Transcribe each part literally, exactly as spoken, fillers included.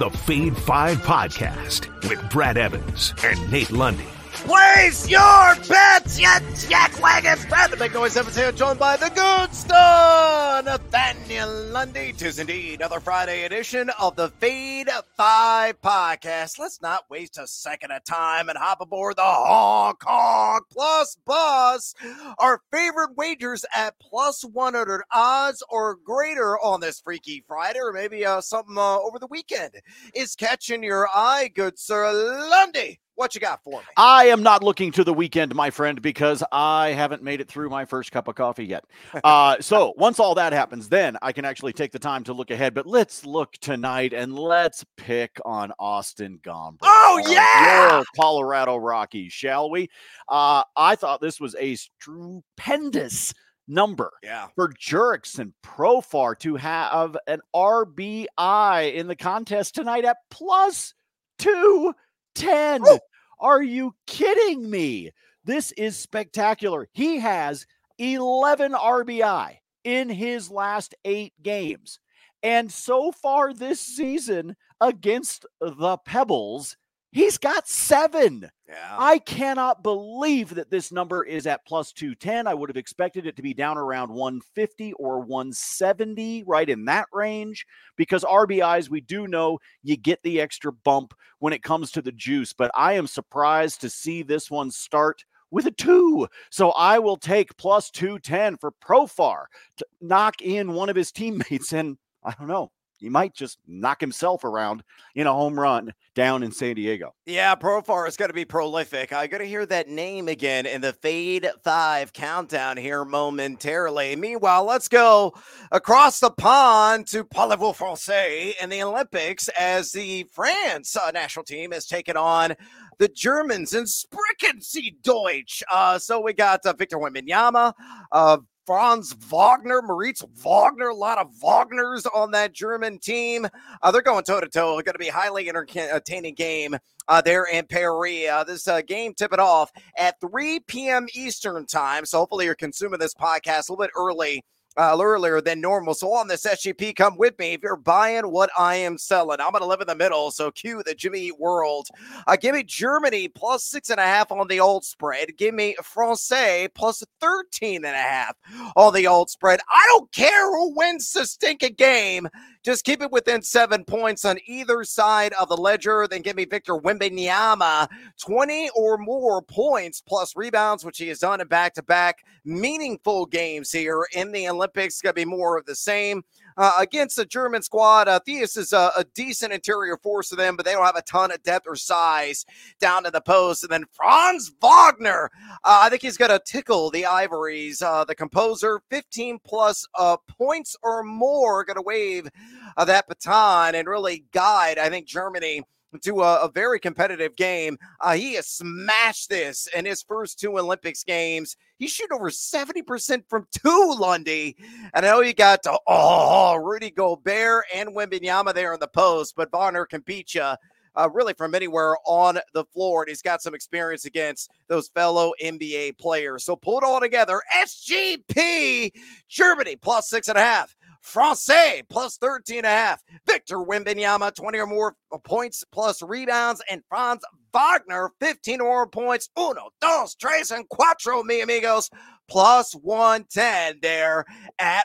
the Fade five Podcast with Brad Evans and Nate Lundy. Place your bets, you jackwagons! Brad the Big Noise Evans here, joined by the good star, Nathaniel Lundy. Tis indeed another Friday edition of the Fade five Podcast. Let's not waste a second of time and hop aboard the Hong Kong Plus Bus. Our favorite wagers at plus one hundred odds or greater on this Freaky Friday, or maybe uh, something uh, over the weekend, is catching your eye, good sir Lundy. What you got for me? I am not looking to the weekend, my friend, because I haven't made it through my first cup of coffee yet. Uh, so once all that happens, then I can actually take the time to look ahead. But let's look tonight and let's pick on Austin Gomber. Oh, yeah! Your Colorado Rockies, shall we? Uh, I thought this was a stupendous number yeah. for Jurickson and Profar to have an R B I in the contest tonight at plus two ten. Oh. Are you kidding me? This is spectacular. He has eleven R B I in his last eight games. And so far this season against the Pebbles, he's got seven. Yeah. I cannot believe that this number is at plus two ten. I would have expected it to be down around one fifty or one seventy, right in that range, because R B Is, we do know you get the extra bump when it comes to the juice, but I am surprised to see this one start with a two. So I will take plus two ten for Profar to knock in one of his teammates, and I don't know, he might just knock himself around in a home run down in San Diego. Yeah, Profar is going to be prolific. I got to hear that name again in the Fade five countdown here momentarily. Meanwhile, let's go across the pond to Parlez-vous Français in the Olympics as the France uh, national team has taken on the Germans in Sprechen Sie Deutsch. Uh, so we got uh, Victor Wembanyama, uh, Franz Wagner, Moritz Wagner, a lot of Wagners on that German team. Uh, they're going toe-to-toe. Going to be a highly entertaining game uh, there in Paris. Uh, this uh, game tipping off at three p.m. Eastern time. So hopefully you're consuming this podcast a little bit early. Uh, earlier than normal. So on this S G P, come with me if you're buying what I am selling. I'm going to live in the middle. So cue the Jimmy Eat world. Uh, give me Germany plus six and a half on the old spread. Give me Francais plus thirteen and a half on the old spread. I don't care who wins the stinking game. Just keep it within seven points on either side of the ledger. Then give me Victor Wembanyama, twenty or more points plus rebounds, which he has done in back-to-back meaningful games here in the Olympics. It's going to be more of the same. Uh, against the German squad, uh, Theus is a, a decent interior force for them, but they don't have a ton of depth or size down to the post. And then Franz Wagner, uh, I think he's going to tickle the Ivories. Uh, the composer, fifteen plus uh, points or more, going to wave uh, that baton and really guide, I think, Germany to a, a very competitive game. Uh, he has smashed this in his first two Olympics games. He shoot over seventy percent from two, Lundy. And I know you got to, oh, Rudy Gobert and Wembanyama there in the post, but Wagner can beat you uh, really from anywhere on the floor. And he's got some experience against those fellow N B A players. So pull it all together. S G P, Germany plus six and a half. Francais plus thirteen and a half. Victor Wembanyama, twenty or more points plus rebounds. And Franz Wagner, fifteen or more points. Uno, dos, tres, and cuatro, mi amigos. Plus one ten there at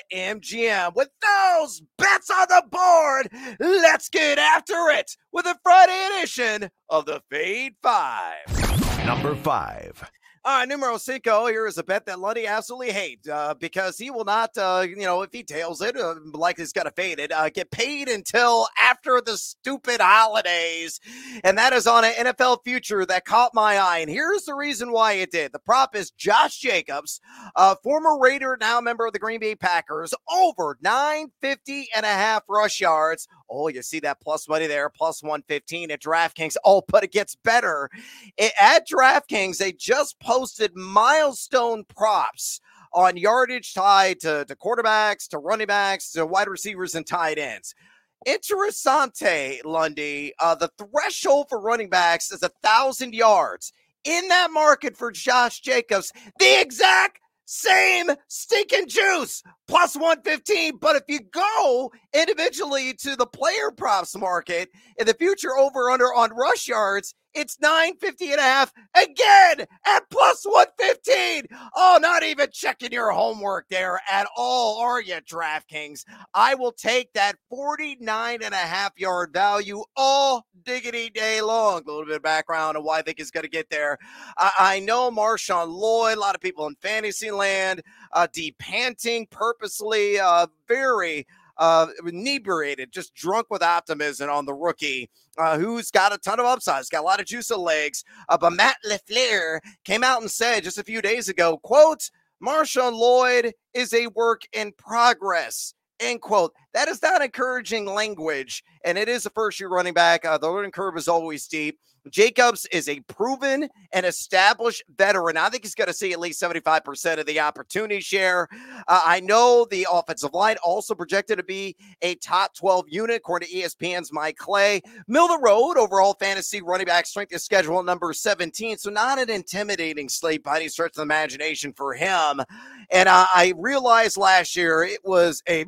BetMGM. With those bets on the board, let's get after it with a Friday edition of the Fade five. Number five. All right, numero cinco, here is a bet that Lundy absolutely hates uh, because he will not, uh, you know, if he tails it, uh, like he's got to fade it, uh, get paid until after the stupid holidays. And that is on an N F L future that caught my eye. And here's the reason why it did. The prop is Josh Jacobs, uh, former Raider, now a member of the Green Bay Packers, over nine fifty and a half rush yards. Oh, you see that plus money there, plus one fifteen at DraftKings. Oh, but it gets better. It, at DraftKings, they just posted milestone props on yardage tied to, to quarterbacks, to running backs, to wide receivers, and tight ends. Interessante, Lundy. Uh, the threshold for running backs is one thousand yards. In that market for Josh Jacobs, the exact same stinking juice, plus one fifteen. But if you go individually to the player props market in the future over under on rush yards, it's nine fifty and a half again at plus one fifteen. Oh, not even checking your homework there at all, are you, DraftKings? I will take that forty-nine and a half yard value all diggity day long. A little bit of background on why I think he's going to get there. I, I know Marshawn Lloyd, a lot of people in fantasy land, uh, depanting purposely, uh, very Uh, inebriated, just drunk with optimism on the rookie, uh, who's got a ton of upsides, got a lot of juice of legs. Uh, but Matt LaFleur came out and said just a few days ago, quote, Marshawn Lloyd is a work in progress, end quote. That is not encouraging language, and it is a first-year running back. Uh, the learning curve is always steep. Jacobs is a proven and established veteran. I think he's going to see at least seventy-five percent of the opportunity share. Uh, I know the offensive line also projected to be a top twelve unit, according to E S P N's Mike Clay. Middle of the road, overall fantasy running back strength of schedule number seventeen, so not an intimidating slate by any stretch of the imagination for him. And uh, I realized last year it was a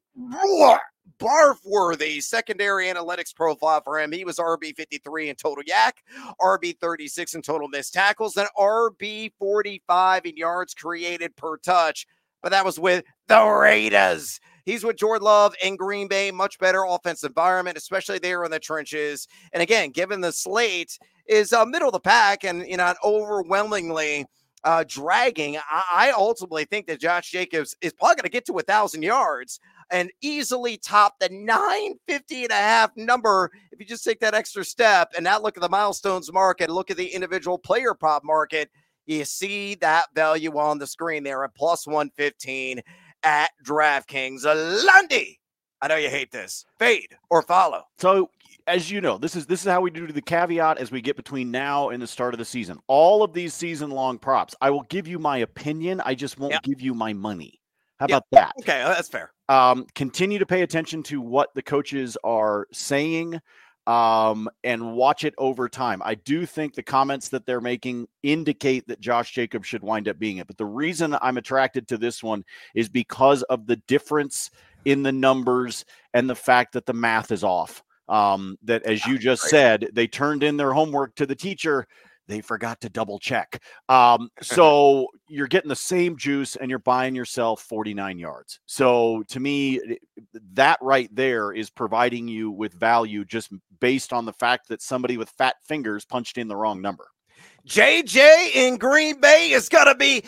barf-worthy secondary analytics profile for him. He was R B fifty-three in total yak, R B thirty-six in total missed tackles, and R B forty-five in yards created per touch. But that was with the Raiders. He's with Jordan Love in Green Bay, much better offensive environment, especially there in the trenches. And again, given the slate is uh, middle of the pack and, you know, overwhelmingly uh, dragging, I, I ultimately think that Josh Jacobs is probably going to get to a thousand yards and easily top the nine fifty and a half number if you just take that extra step and not look at the milestones market, look at the individual player prop market. You see that value on the screen there at plus one fifteen at DraftKings. Lundy, I know you hate this. Fade or follow. So, as you know, this is this is how we do the caveat as we get between now and the start of the season. All of these season-long props, I will give you my opinion. I just won't yep. give you my money. How yep. about that? Okay, that's fair. Um, continue to pay attention to what the coaches are saying um, and watch it over time. I do think the comments that they're making indicate that Josh Jacobs should wind up being it. But the reason I'm attracted to this one is because of the difference in the numbers and the fact that the math is off. Um, that, as you just said, they turned in their homework to the teacher. They forgot to double check. Um, so you're getting the same juice and you're buying yourself forty-nine yards. So to me, that right there is providing you with value just based on the fact that somebody with fat fingers punched in the wrong number. J J in Green Bay is going to be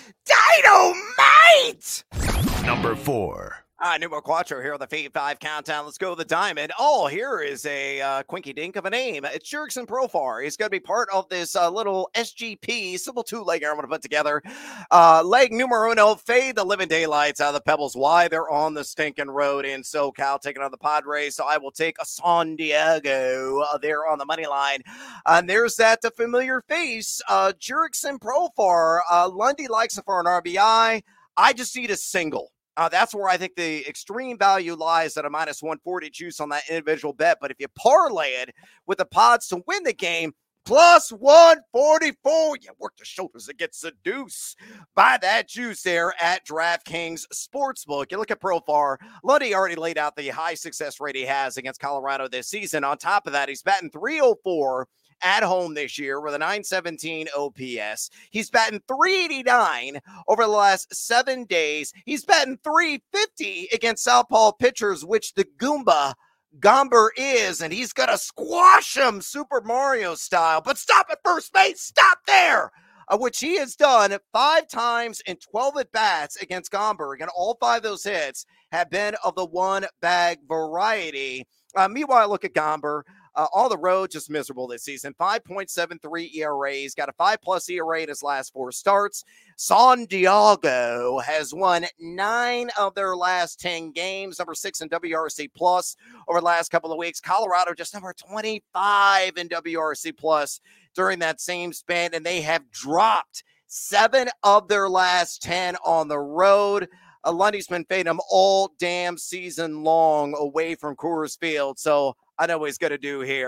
dynamite. Number four. Uh, numero quattro here on the Fade five countdown. Let's go to the diamond. Oh, here is a uh, quinky dink of a name. It's Jurickson Profar. He's going to be part of this uh, little S G P, simple two-legger I'm going to put together. Uh, leg numero uno, fade the living daylights out of the Pebbles. Why? They're on the stinking road in SoCal, taking on the Padres. So I will take a San Diego uh, there on the money line. And there's that uh, familiar face, uh, Jurickson Profar. Uh, Lundy likes it for an R B I. I just need a single. Uh, that's where I think the extreme value lies at a minus one forty juice on that individual bet. But if you parlay it with the pods to win the game, plus one forty-four, you work the shoulders and get seduced by that juice there at DraftKings Sportsbook. You look at Profar. Lundy already laid out the high success rate he has against Colorado this season. On top of that, he's batting three oh four at home this year with a nine seventeen O P S. He's batting three eighty-nine over the last seven days. He's batting three fifty against southpaw pitchers, which the Goomba Gomber is, and he's going to squash him Super Mario style. But stop at first base. Stop there. Uh, which he has done five times in twelve at-bats against Gomberg, and all five of those hits have been of the one-bag variety. Uh, meanwhile, look at Gomber. Uh, all the road just miserable this season. five point seven three E R A. He's got a five-plus E R A in his last four starts. San Diego has won nine of their last ten games, number six in W R C plus over the last couple of weeks. Colorado just number twenty-five in W R C plus during that same span, and they have dropped seven of their last ten on the road. Uh, Lundy's been fading them all damn season long away from Coors Field, so I know what he's going to do here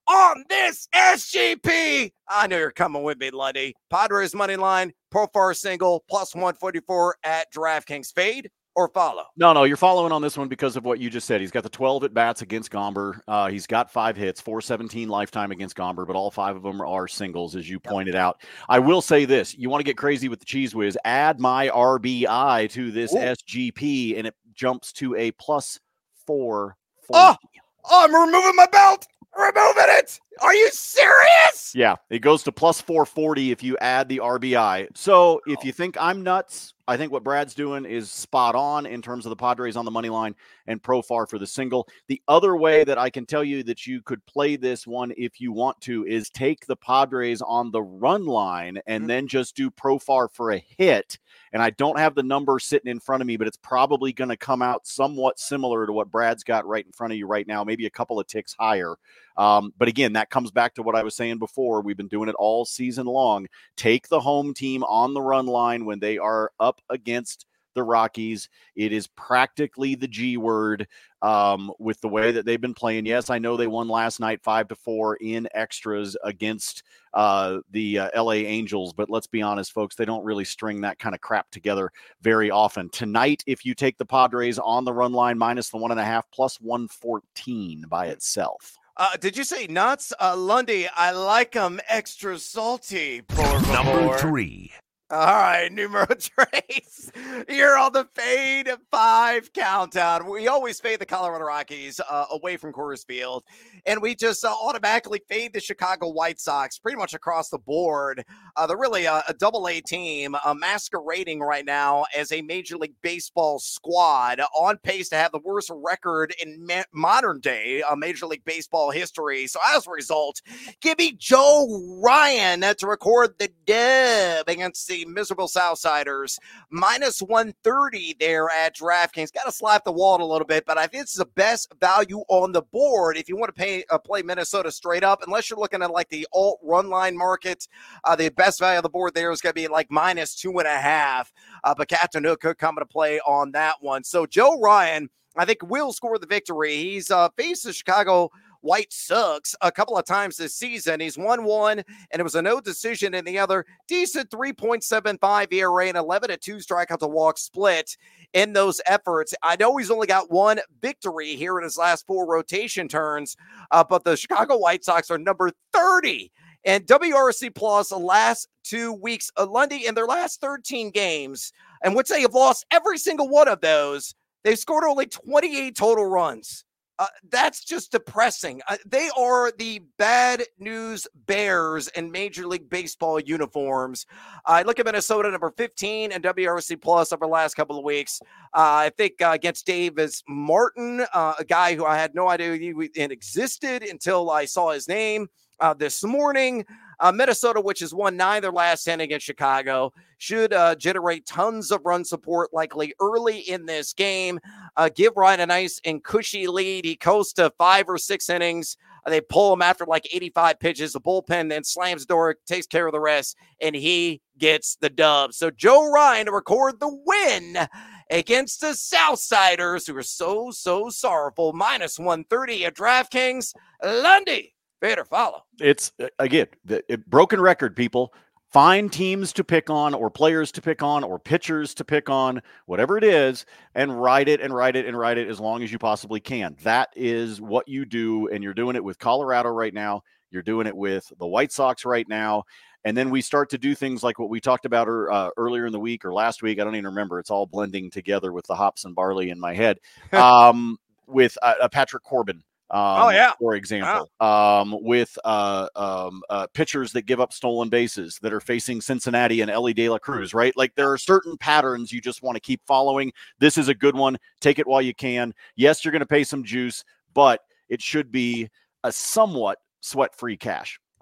on this S G P. I know you're coming with me, Lundy. Padres money line, Profar single, plus one forty-four at DraftKings. Fade or follow? No, no, you're following on this one because of what you just said. He's got the twelve at-bats against Gomber. Uh, he's got five hits, four seventeen lifetime against Gomber, but all five of them are singles, as you pointed out. I will say this. You want to get crazy with the Cheese Whiz, add my R B I to this Ooh. S G P, and it jumps to a plus four forty. Oh, oh, I'm removing my belt. Removing it. Are you serious? Yeah, it goes to plus four forty if you add the R B I. So if you think I'm nuts, I think what Brad's doing is spot on in terms of the Padres on the money line and Profar for the single. The other way that I can tell you that you could play this one if you want to is take the Padres on the run line and mm-hmm. then just do Profar for a hit. And I don't have the number sitting in front of me, but it's probably going to come out somewhat similar to what Brad's got right in front of you right now, maybe a couple of ticks higher. Um, but again, that comes back to what I was saying before. We've been doing it all season long. Take the home team on the run line when they are up against the Rockies. It is practically the G word um, with the way that they've been playing. Yes, I know they won last night five to four in extras against uh, the uh, L A Angels, but let's be honest, folks, they don't really string that kind of crap together very often. Tonight, if you take the Padres on the run line minus the one and a half, plus one fourteen by itself. Uh, did you say nuts? Uh, Lundy, I like them extra salty. Por Number three. All right, numero tres. You're on the fade five countdown. We always fade the Colorado Rockies uh, away from Coors Field, and we just uh, automatically fade the Chicago White Sox pretty much across the board. Uh, they're really a, a double-A team, uh, masquerading right now as a Major League Baseball squad, on pace to have the worst record in ma- modern-day uh, Major League Baseball history. So as a result, give me Joe Ryan to record the dub against the miserable Southsiders, minus one thirty there at DraftKings. Got to slap the wall a little bit, but I think this is the best value on the board if you want to pay uh, play Minnesota straight up, unless you're looking at like the alt run line market. Uh, the best value on the board there is going to be like minus two and a half, uh, but Captain Hook could come into play on that one. So Joe Ryan, I think, will score the victory. He's uh, faced the Chicago White Sox a couple of times this season. He's won one, and it was a no decision in the other. Decent three point seven five E R A and eleven to two strikeout to walk split in those efforts. I know he's only got one victory here in his last four rotation turns, uh, but the Chicago White Sox are number thirty and W R C plus the last two weeks. Uh, Lundy, in their last thirteen games, and which they have lost every single one of those, they've scored only twenty-eight total runs. Uh, that's just depressing. Uh, they are the bad news bears in Major League Baseball uniforms. I uh, look at Minnesota, number fifteen, and W R C plus over the last couple of weeks. Uh, I think uh, against Davis Martin, uh, a guy who I had no idea he existed until I saw his name uh, this morning. Uh, Minnesota, which has won nine of their last ten against Chicago, should uh, generate tons of run support likely early in this game. Uh, give Ryan a nice and cushy lead. He coasts to five or six innings. Uh, they pull him after like eighty-five pitches. The bullpen then slams the door, takes care of the rest, and he gets the dub. So Joe Ryan to record the win against the Southsiders, who are so, so sorrowful. minus one thirty at DraftKings. Lundy. Better follow. It's, again, the it, broken record, people. Find teams to pick on or players to pick on or pitchers to pick on, whatever it is, and ride it and ride it and ride it as long as you possibly can. That is what you do, and you're doing it with Colorado right now. You're doing it with the White Sox right now. And then we start to do things like what we talked about uh, earlier in the week or last week. I don't even remember. It's all blending together with the hops and barley in my head. um, with uh, Patrick Corbin. Um, oh, yeah. For example, wow. um, with uh, um, uh, pitchers that give up stolen bases that are facing Cincinnati and Ellie De La Cruz, right? Like there are certain patterns you just want to keep following. This is a good one. Take it while you can. Yes, you're going to pay some juice, but it should be a somewhat sweat-free cash.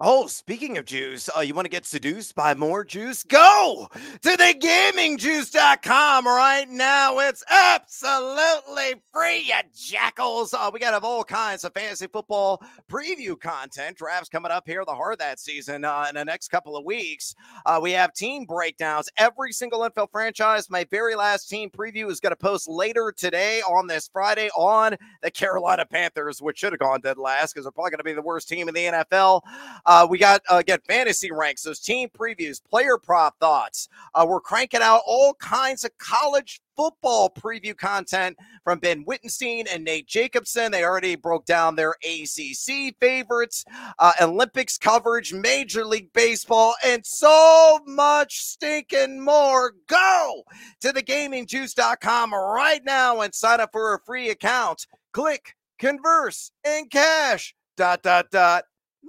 Oh, speaking of juice, uh, you want to get seduced by more juice? Go to the gaming juice dot com right now. It's absolutely free, you jackals. Uh, we got all kinds of fantasy football preview content. Drafts coming up here, the heart of that season uh, in the next couple of weeks. Uh, we have team breakdowns. Every single N F L franchise. My very last team preview is going to post later today on this Friday on the Carolina Panthers, which should have gone dead last because they're probably going to be the worst team in the N F L. Uh, we got, uh, again, fantasy ranks, those team previews, player prop thoughts. Uh, we're cranking out all kinds of college football preview content from Ben Wittenstein and Nate Jacobson. They already broke down their A C C favorites, uh, Olympics coverage, Major League Baseball, and so much stinking more. Go to the gaming juice dot com right now and sign up for a free account. Click, converse, and cash, dot, dot, dot.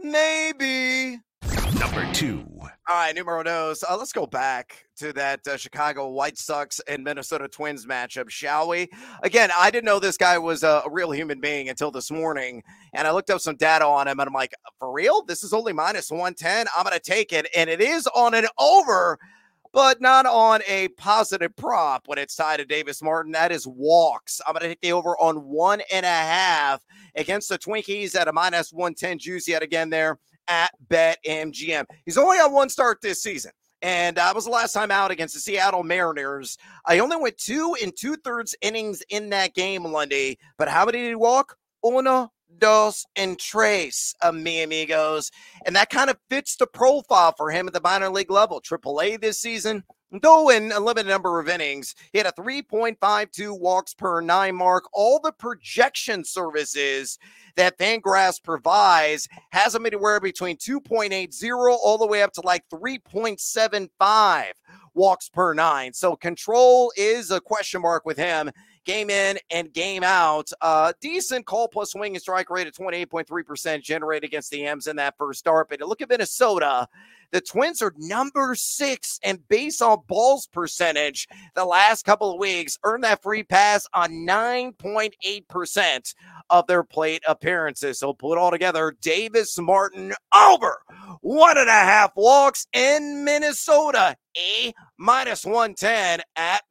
Maybe. Number two. All right, numero dos. Uh, let's go back to that uh, Chicago White Sox and Minnesota Twins matchup, shall we? Again, I didn't know this guy was a, a real human being until this morning, and I looked up some data on him, and I'm like, for real? This is only minus one ten? I'm going to take it, and it is on an over, but not on a positive prop when it's tied to Davis Martin. That is walks. I'm going to take the over on one and a half against the Twinkies at a minus one ten juice yet again there at BetMGM. He's only got one start this season, and that uh, was the last time out against the Seattle Mariners. I only went two and two-thirds innings in that game Monday, but how many did he walk? Uno, dos, and tres, uh, mi amigos. And that kind of fits the profile for him at the minor league level. triple A this season, though in a limited number of innings. He had a three point five two walks per nine mark. All the projection services that Fangraphs provides has him anywhere between two point eight oh all the way up to like three point seven five walks per nine. So control is a question mark with him. Game in and game out. Uh, decent call plus swing and strike rate at twenty-eight point three percent generated against the M's in that first start. But look at Minnesota. The Twins are number six in base on balls percentage the last couple of weeks. Earned that free pass on nine point eight percent of their plate appearances. So pull it all together. Davis Martin over one and a half walks in Minnesota. A minus one ten at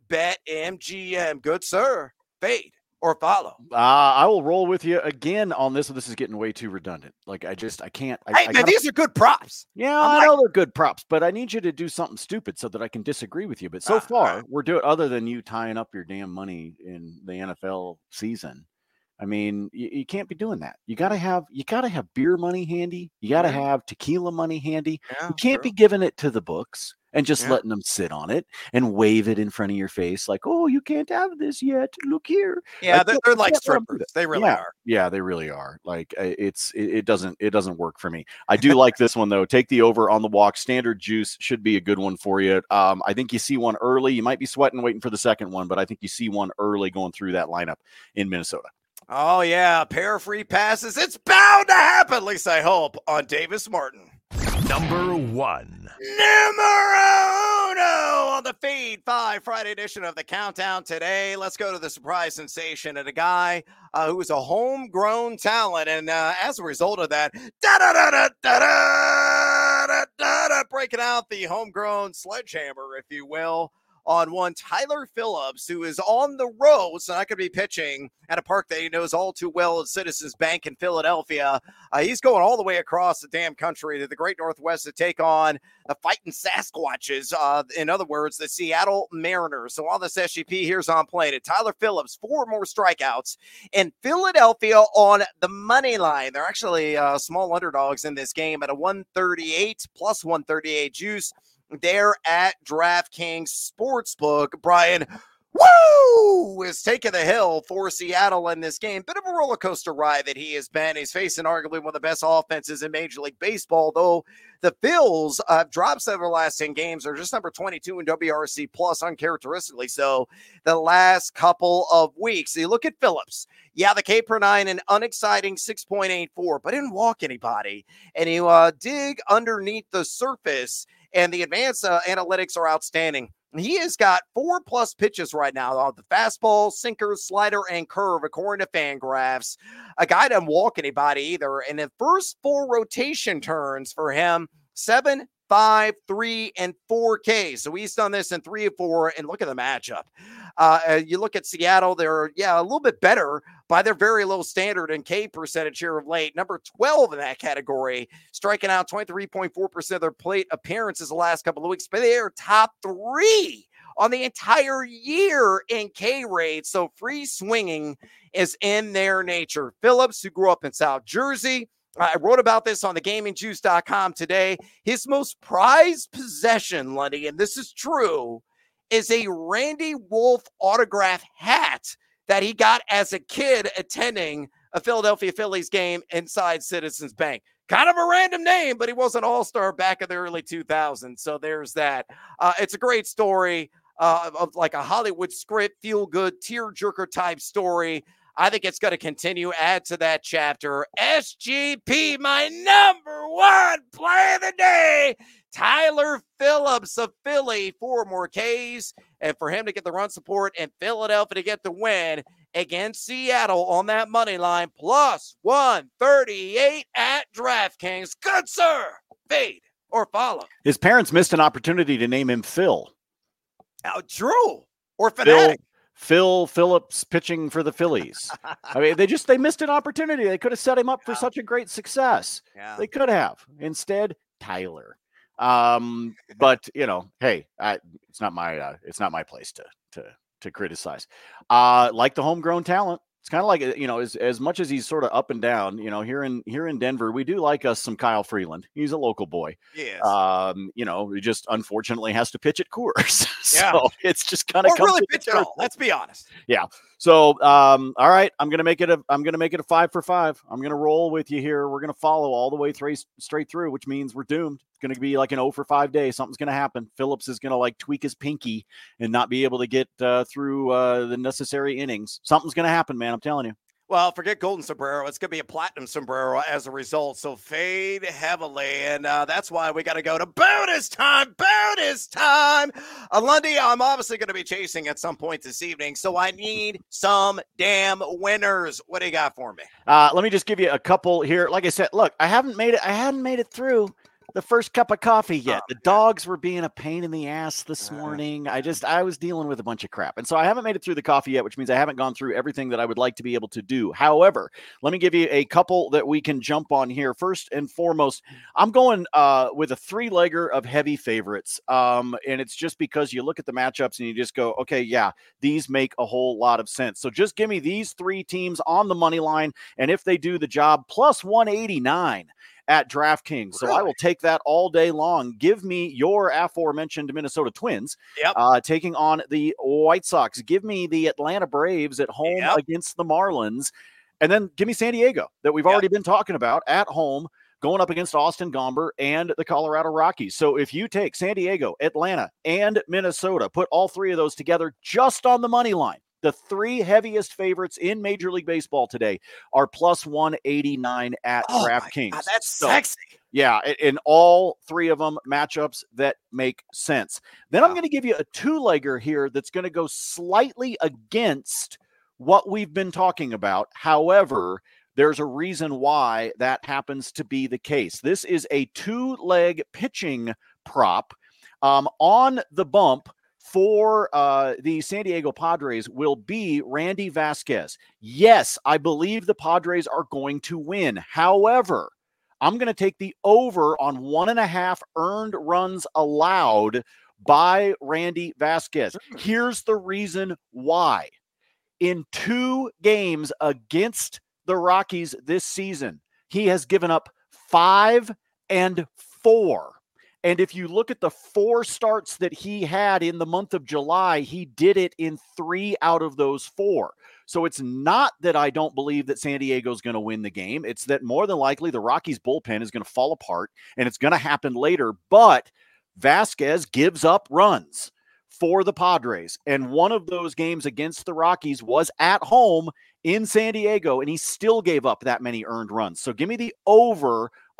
BetMGM. Good sir. Fade or follow. Uh, I will roll with you again on this. This is getting way too redundant. Like I just, I can't. I, hey, I man, gotta, these are good props. Yeah, I'm I like, know they're good props, but I need you to do something stupid so that I can disagree with you. But so uh, far, uh, we're doing other than you tying up your damn money in the N F L season. I mean, you, you can't be doing that. You gotta have, you gotta have beer money handy. You gotta yeah. have tequila money handy. Yeah, you can't true. be giving it to the books and just Yeah. letting them sit on it and wave it in front of your face like, oh, you can't have this yet. Look here. Yeah, Like, they're, you they're like can't let 'em do strippers. that. They really yeah. are. Yeah, they really are. Like uh, it's it, it doesn't it doesn't work for me. I do like this one though. Take the over on the walk. Standard juice should be a good one for you. Um, I think you see one early. You might be sweating waiting for the second one, but I think you see one early going through that lineup in Minnesota. Oh yeah, a pair of free passes. It's bound to happen. At least I hope on Davis Martin. Number one. Numero uno on the Feed five Friday edition of the Countdown today. Let's go to the surprise sensation and a guy uh, who is a homegrown talent. And uh, as a result of that, da da da da da da da da, breaking out the homegrown sledgehammer, if you will, on one Tyler Phillips, who is on the road, so not going to be pitching at a park that he knows all too well at Citizens Bank in Philadelphia. Uh, he's going all the way across the damn country to the Great Northwest to take on the fighting Sasquatches, uh, in other words, the Seattle Mariners. So on this S G P, here's on play to Tyler Phillips, four more strikeouts, and Philadelphia on the money line. They're actually uh, small underdogs in this game at a one thirty-eight plus one thirty-eight juice. There at DraftKings Sportsbook. Brian, woo, is taking the hill for Seattle in this game. Bit of a roller coaster ride that he has been. He's facing arguably one of the best offenses in Major League Baseball, though the Phils have uh, dropped seven of the last ten games. They're just number twenty-two in W R C plus, uncharacteristically so, the last couple of weeks. So you look at Phillips. Yeah, the K per nine, an unexciting six point eight four, but didn't walk anybody. And you uh, dig underneath the surface, and the advanced uh, analytics are outstanding. He has got four plus pitches right now on the fastball, sinker, slider, and curve, according to Fangraphs. A guy doesn't walk anybody either. And the first four rotation turns for him, seven, five, three, and four K. So he's done this in three and four. And look at the matchup. Uh, you look at Seattle, they're, yeah, a little bit better by their very low standard and K percentage here of late. Number twelve in that category, striking out twenty-three point four percent of their plate appearances the last couple of weeks, but they are top three on the entire year in K rate. So free swinging is in their nature. Phillips, who grew up in South Jersey, I wrote about this on the gaming juice dot com today. His most prized possession, Lundy, and this is true, is a Randy Wolf autograph hat that he got as a kid attending a Philadelphia Phillies game inside Citizens Bank. Kind of a random name, but he was an all-star back in the early two thousands. So there's that. Uh, it's a great story uh, of like a Hollywood script, feel-good, tear-jerker type story. I think it's going to continue. Add to that chapter. S G P, my number one play of the day. Tyler Phillips of Philly, four more Ks. And for him to get the run support and Philadelphia to get the win against Seattle on that money line, plus one thirty-eight at DraftKings. Good, sir. Fade or follow. His parents missed an opportunity to name him Phil. Oh, Drew or Fanatic. Phil, Phil Phillips pitching for the Phillies. I mean, they just, they missed an opportunity. They could have set him up for Yeah. such a great success. Yeah. They could have. Instead, Tyler. Um, but you know, hey, I, it's not my, uh, it's not my place to, to, to criticize. Uh, like the homegrown talent. It's kind of like, you know, as, as much as he's sort of up and down, you know, here in, here in Denver, we do like us some Kyle Freeland. He's a local boy. Yes. Um, you know, he just unfortunately has to pitch at Coors. so Yeah. it's just kind of Or really pitch at all. Let's be honest. Yeah. So, um, all right, I'm gonna make it a I'm gonna make it a five for five. I'm gonna roll with you here. We're gonna follow all the way through straight through, which means we're doomed. It's gonna be like an oh for five day. Something's gonna happen. Phillips is gonna like tweak his pinky and not be able to get uh, through uh, the necessary innings. Something's gonna happen, man. I'm telling you. Well, forget golden sombrero. It's going to be a platinum sombrero as a result. So fade heavily. And uh, that's why we got to go to bonus time. Bonus time. Uh, Lundy, I'm obviously going to be chasing at some point this evening. So I need some damn winners. What do you got for me? Uh, let me just give you a couple here. Like I said, look, I haven't made it. I hadn't made it through the first cup of coffee yet. Oh, the dogs were being a pain in the ass this Uh, morning. I just, I was dealing with a bunch of crap. And so I haven't made it through the coffee yet, which means I haven't gone through everything that I would like to be able to do. However, let me give you a couple that we can jump on here. First and foremost, I'm going uh, with a three-legger of heavy favorites. Um, and it's just because you look at the matchups and you just go, okay, yeah, these make a whole lot of sense. So just give me these three teams on the money line. And if they do the job, plus one eighty-nine. At DraftKings. So Really? I will take that all day long. Give me your aforementioned Minnesota Twins Yep. uh, taking on the White Sox. Give me the Atlanta Braves at home Yep. against the Marlins. And then give me San Diego that we've Yep. already been talking about at home going up against Austin Gomber and the Colorado Rockies. So if you take San Diego, Atlanta, and Minnesota, put all three of those together just on the money line, the three heaviest favorites in Major League Baseball today are plus one eighty-nine at Oh, my DraftKings. God, that's So, sexy. yeah, i- in all three of them, matchups that make sense. Then I'm Wow. going to give you a two-legger here that's going to go slightly against what we've been talking about. However, there's a reason why that happens to be the case. This is a two-leg pitching prop. Um, on the bump for uh, the San Diego Padres will be Randy Vasquez. Yes, I believe the Padres are going to win. However, I'm going to take the over on one and a half earned runs allowed by Randy Vasquez. Here's the reason why. In two games against the Rockies this season, he has given up five and four. And if you look at the four starts that he had in the month of July, he did it in three out of those four. So it's not that I don't believe that San Diego's going to win the game. It's that more than likely the Rockies bullpen is going to fall apart, and it's going to happen later. But Vasquez gives up runs for the Padres. And one of those games against the Rockies was at home in San Diego, and he still gave up that many earned runs. So give me the over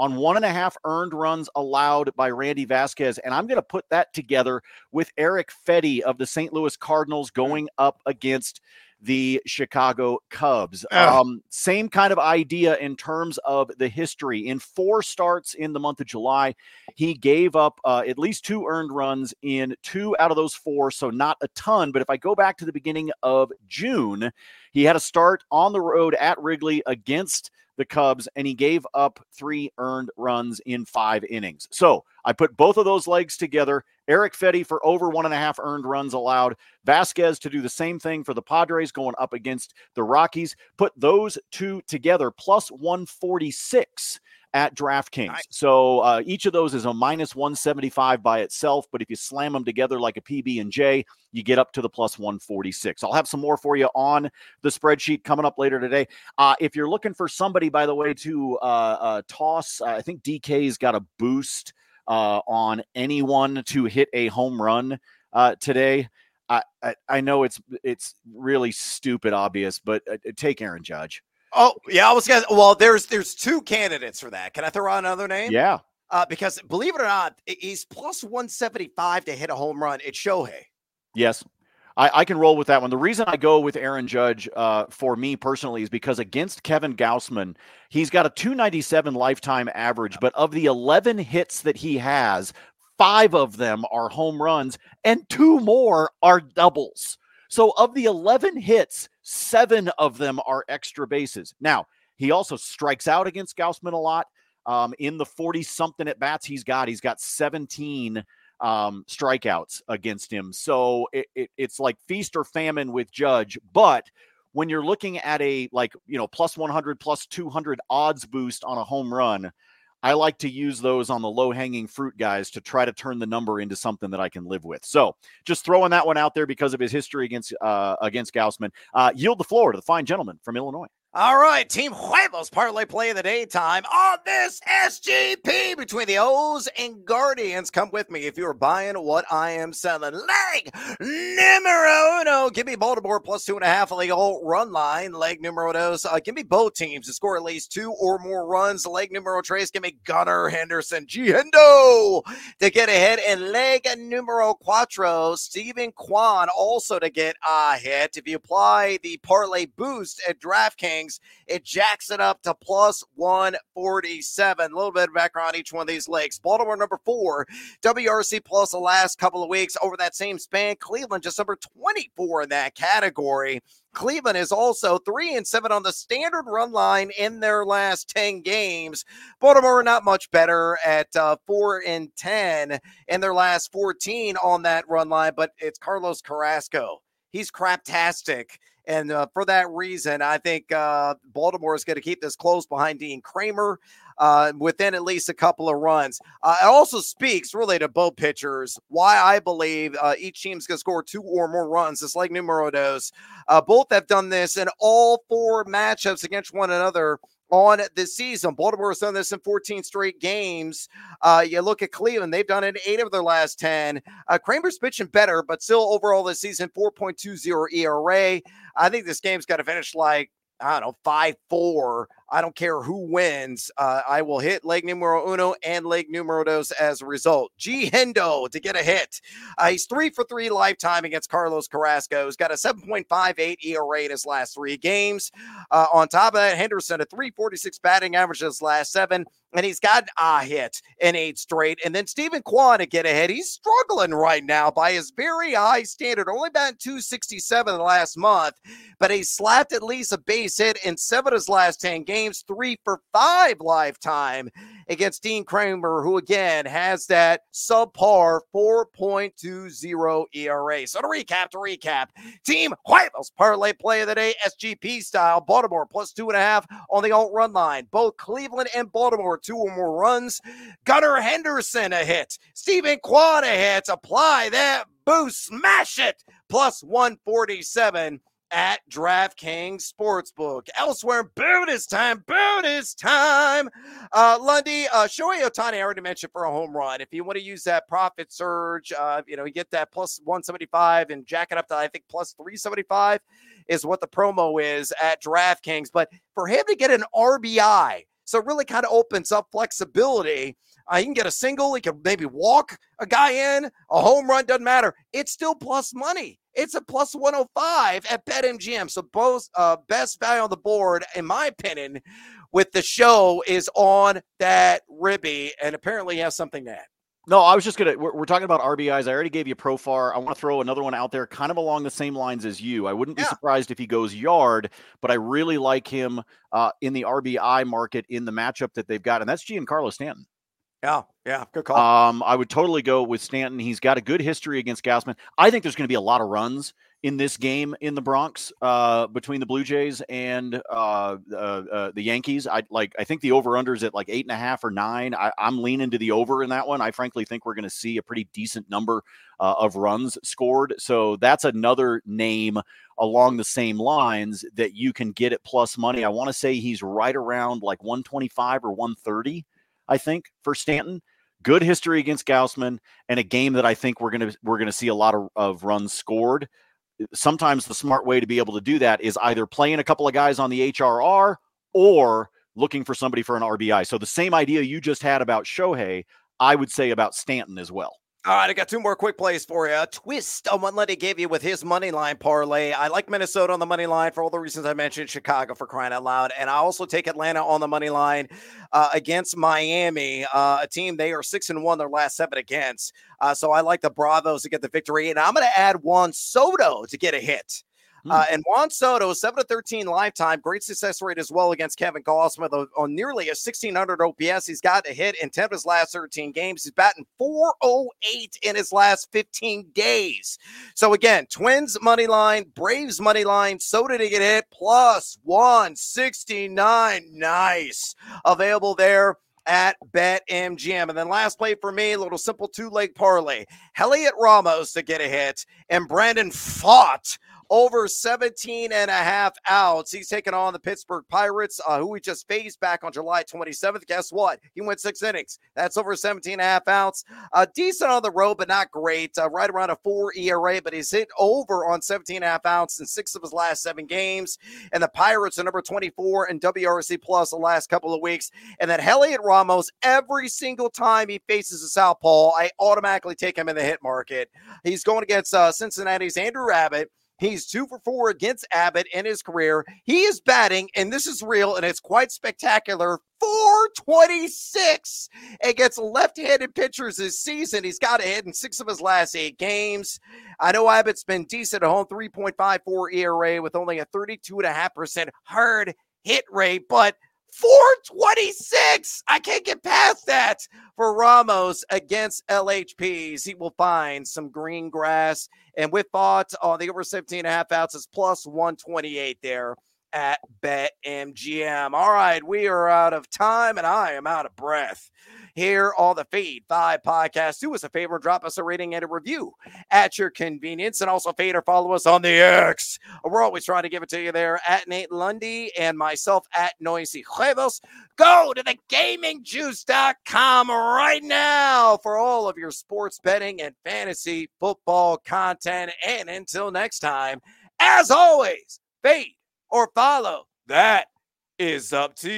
on one and a half earned runs allowed by Randy Vasquez. And I'm going to put that together with Eric Fedde of the Saint Louis Cardinals going up against the Chicago Cubs. Um, same kind of idea in terms of the history. In four starts in the month of July, he gave up uh, at least two earned runs in two out of those four, so not a ton. But if I go back to the beginning of June, he had a start on the road at Wrigley against the Cubs, and he gave up three earned runs in five innings. So I put both of those legs together. Eric Fedde for over one and a half earned runs allowed. Vasquez to do the same thing for the Padres going up against the Rockies. Put those two together, plus one forty-six at DraftKings. Nice. So uh, each of those is a minus one seventy-five by itself, but if you slam them together like a P B and J, you get up to the plus one forty-six. I'll have some more for you on the spreadsheet coming up later today. Uh, if you're looking for somebody, by the way, to uh, uh, toss, uh, I think D K's got a boost uh, on anyone to hit a home run uh, today. I, I, I know it's it's really stupid obvious, but uh, take Aaron Judge. Oh, yeah, I was gonna. Well, there's there's two candidates for that. Can I throw out another name? Yeah. Uh, because believe it or not, he's plus one seventy-five to hit a home run. It's Shohei. Yes, I, I can roll with that one. The reason I go with Aaron Judge uh, for me personally is because against Kevin Gausman, he's got a two ninety-seven lifetime average, but of the eleven hits that he has, five of them are home runs and two more are doubles. So of the eleven hits, seven of them are extra bases. Now, he also strikes out against Gausman a lot. Um, in the forty-something at-bats he's got, he's got seventeen um, strikeouts against him. So it, it, it's like feast or famine with Judge. But when you're looking at a, like, you know, plus one hundred, plus two hundred odds boost on a home run, I like to use those on the low-hanging fruit guys to try to turn the number into something that I can live with. So just throwing that one out there because of his history against uh, against Gausman. Uh, yield the floor to the fine gentleman from Illinois. All right, Team Huevos parlay play of the daytime on this S G P between the O's and Guardians. Come with me if you're buying what I am selling. Leg numero uno. Give me Baltimore plus two and a half on the old run line. Leg numero dos. Uh, give me both teams to score at least two or more runs. Leg numero tres. Give me Gunnar Henderson. Gihendo to get ahead. And leg numero cuatro. Stephen Kwan also to get a hit. If you apply the parlay boost at DraftKings, it jacks it up to plus one forty-seven. A little bit of background on each one of these legs. Baltimore number four, W R C plus the last couple of weeks. Over that same span, Cleveland just number twenty-four in that category. Cleveland is also three and seven on the standard run line in their last ten games. Baltimore not much better at uh, four and ten in their last fourteen on that run line, but it's Carlos Carrasco. He's craptastic. And uh, for that reason, I think uh, Baltimore is going to keep this close behind Dean Kramer uh, within at least a couple of runs. Uh, it also speaks really to both pitchers why I believe uh, each team's going to score two or more runs. It's like numero dos. Uh, both have done this in all four matchups against one another on this season. Baltimore has done this in fourteen straight games. Uh, you look at Cleveland, they've done it in eight of their last ten. Uh, Kramer's pitching better, but still overall this season, four point two oh E R A. I think this game's got to finish like, I don't know, five four. I don't care who wins. Uh, I will hit leg numero uno and leg numero dos as a result. Gihendo to get a hit. Uh, he's three for three lifetime against Carlos Carrasco. He's got a seven point five eight E R A in his last three games. Uh, on top of that, Henderson, a three forty-six batting average in his last seven. And he's got a hit in eight straight. And then Stephen Kwan to get ahead. He's struggling right now by his very high standard. Only batting two sixty-seven the last month. But he slapped at least a base hit in seven of his last ten games. Three for five lifetime against Dean Kramer, who again has that subpar four point two oh E R A. So to recap, to recap, Team Huevos parlay play of the day, S G P style. Baltimore plus two and a half on the alt run line. Both Cleveland and Baltimore two or more runs. Gunnar Henderson a hit. Stephen Kwan a hit. Apply that boost. Smash it. Plus one forty-seven at DraftKings Sportsbook. Elsewhere, bonus time, bonus time. Uh, Lundy, uh, Shohei Ohtani, I already mentioned for a home run. If you want to use that profit surge, uh, you know, you get that plus one seventy-five and jack it up to, I think, plus three seventy-five is what the promo is at DraftKings. But for him to get an R B I, So it really kind of opens up flexibility. Uh, he can get a single. He can maybe walk a guy in. A home run, doesn't matter. It's still plus money. It's a plus one oh five at BetMGM. So both uh, best value on the board, in my opinion, with the show is on that Ribby, and apparently he has something to add. No, I was just going to, we're, we're talking about R B Is. I already gave you Profar. I want to throw another one out there kind of along the same lines as you. I wouldn't be yeah. surprised if he goes yard, but I really like him uh, in the R B I market in the matchup that they've got, and that's Giancarlo Stanton. Yeah, yeah, good call. Um, I would totally go with Stanton. He's got a good history against Gausman. I think there's going to be a lot of runs in this game in the Bronx uh, between the Blue Jays and uh, uh, uh, the Yankees. I like. I think the over/under is at like eight and a half or nine. I, I'm leaning to the over in that one. I frankly think we're going to see a pretty decent number uh, of runs scored. So that's another name along the same lines that you can get at plus money. I want to say he's right around like one twenty-five or one thirty. I think for Stanton. Good history against Gausman, and a game that I think we're gonna we're gonna see a lot of, of runs scored. Sometimes the smart way to be able to do that is either playing a couple of guys on the H R R or looking for somebody for an R B I. So the same idea you just had about Shohei, I would say about Stanton as well. All right, I got two more quick plays for you. A twist on what Lenny gave you with his money line parlay. I like Minnesota on the money line for all the reasons I mentioned. Chicago for crying out loud. And I also take Atlanta on the money line uh, against Miami, uh, a team they are six and one their last seven against. Uh, so I like the Bravos to get the victory. And I'm going to add Juan Soto to get a hit. Uh, and Juan Soto, seven to thirteen lifetime, great success rate as well against Kevin Gausman with a, on nearly a sixteen hundred O P S. He's got a hit in ten of his last thirteen games. He's batting four oh eight in his last fifteen days. So again, Twins money line, Braves money line, Soto to get hit, plus one sixty-nine. Nice. Available there at BetMGM. And then last play for me, a little simple two-leg parlay. Heliot Ramos to get a hit, and Brandon Pfaadt over seventeen and a half outs. He's taking on the Pittsburgh Pirates, uh, who we just faced back on July twenty-seventh. Guess what? He went six innings. That's over seventeen and a half outs. Uh, decent on the road, but not great. Uh, right around a four E R A, but he's hit over on seventeen and a half outs in six of his last seven games. And the Pirates are number twenty-four in W R C plus the last couple of weeks. And that Heliot Ramos, every single time he faces a southpaw, I automatically take him in the hit market. He's going against uh, Cincinnati's Andrew Abbott. He's two for four against Abbott in his career. He is batting, and this is real, and it's quite spectacular, four twenty-six against left-handed pitchers this season. He's got a hit in six of his last eight games. I know Abbott's been decent at home, three point five four E R A with only a thirty-two point five percent hard hit rate, but four twenty-six. I can't get past that for Ramos against L H Ps. He will find some green grass. And with Pfaadt on the over seventeen and a half outs is plus one twenty-eight there at BetMGM. All right, we are out of time, and I am out of breath. Here on the Fade five podcast. Do us a favor, drop us a rating and a review at your convenience, and also fade or follow us on the X. We're always trying to give it to you there at Nate Lundy and myself at Noisy Huevos. Go to the gaming juice dot com right now for all of your sports betting and fantasy football content. And until next time, as always, fade or follow. That is up to you.